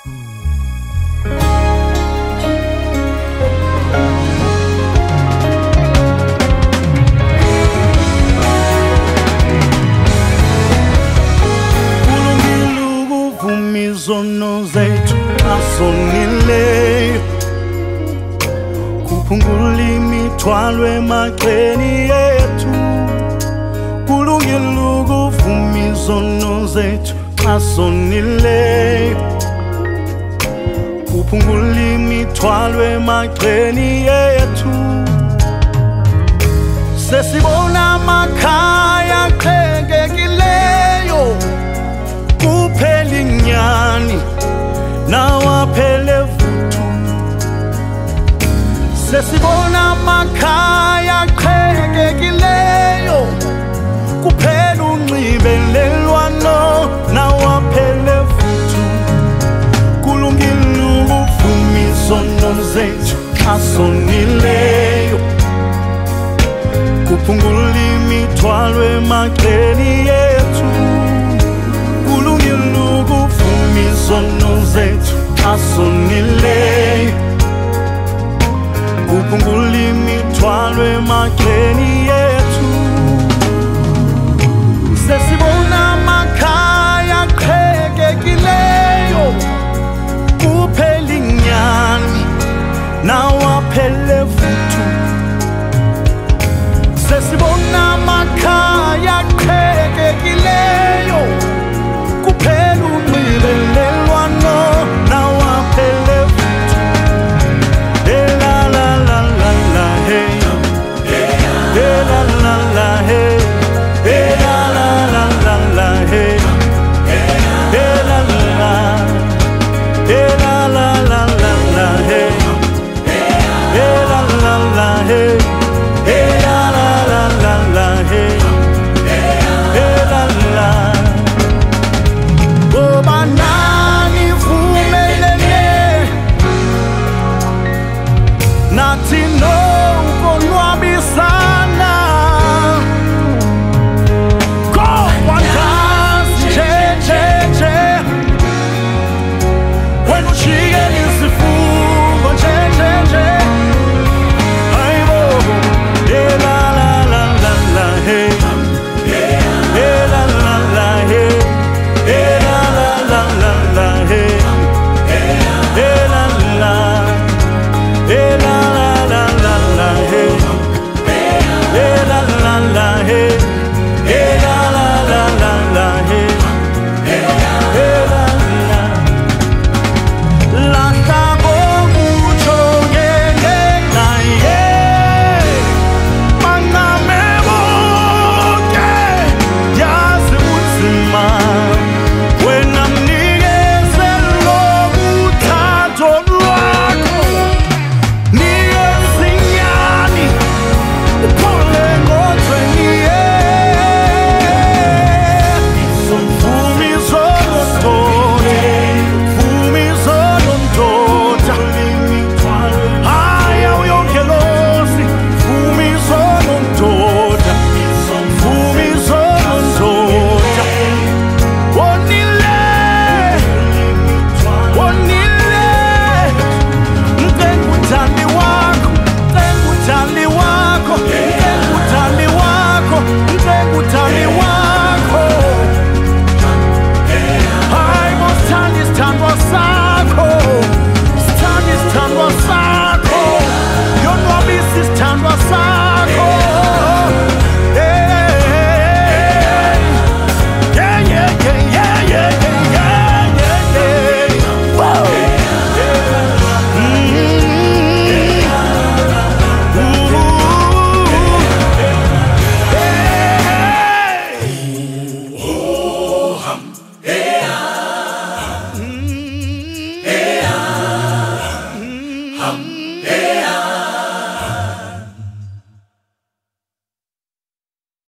Izono zethu asonile kuphungula imithwalo emaqeni ethu kulungile ukuvuma izono zethu asonile kuphungula imithwalo emaqeni ethu sesibona amakhaya aqhekekileyo kuphela inyani nawaphele vuthu sesibona amakhaya aqhekekileyo kuphela unxibelelwano nawaphele vuthu kulungile ukuvuma izono zethu asonileyo kuphungula imithwalo emaqeni ethu kulungile ukuvuma izono zethu asonileyo kuphungula imithwalo emaqeni